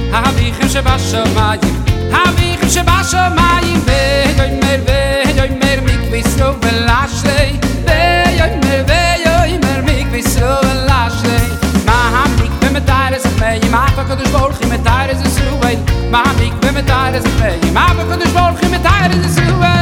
האביכם שבשמיים, האביכם שבשמיים, ויאמר מקוויסרו ולאשרי, ויאמר מקוויסרו ולאשרי. מה המקווה מתאר זכמיים, אף הקדוש ברוך הוא מתאר זכויים, מה המקווה מתאר זכמיים, אף הקדוש ברוך הוא מתאר זכויים.